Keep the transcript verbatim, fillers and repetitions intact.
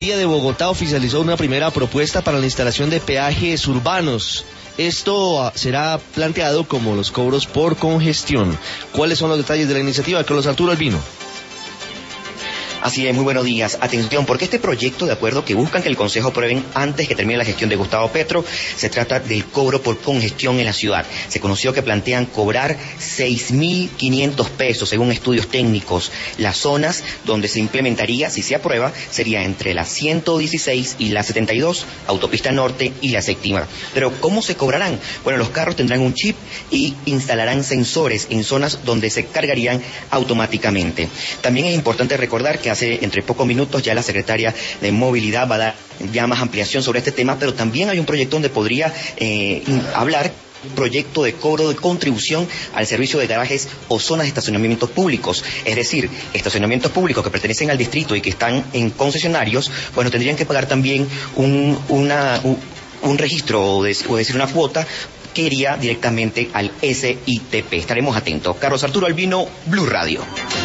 La Alcaldía de Bogotá oficializó una primera propuesta para la instalación de peajes urbanos. Esto será planteado como los cobros por congestión. ¿Cuáles son los detalles de la iniciativa? Carlos Arturo Albino. Así es, muy buenos días. Atención, porque este proyecto, de acuerdo, que buscan que el Consejo aprueben antes que termine la gestión de Gustavo Petro, se trata del cobro por congestión en la ciudad. Se conoció que plantean cobrar seis mil quinientos pesos, según estudios técnicos. Las zonas donde se implementaría, si se aprueba, sería entre la ciento dieciséis y la setenta y dos, autopista norte y la séptima. Pero, ¿cómo se cobrarán? Bueno, los carros tendrán un chip y instalarán sensores en zonas donde se cargarían automáticamente. También es importante recordar que hace entre pocos minutos ya la secretaria de Movilidad va a dar ya más ampliación sobre este tema, pero también hay un proyecto donde podría eh, hablar proyecto de cobro de contribución al servicio de garajes o zonas de estacionamientos públicos, es decir, estacionamientos públicos que pertenecen al distrito y que están en concesionarios, bueno, tendrían que pagar también un, una, un, un registro o, de, o decir una cuota que iría directamente al S I T P. Estaremos atentos. Carlos Arturo Albino, Blue Radio.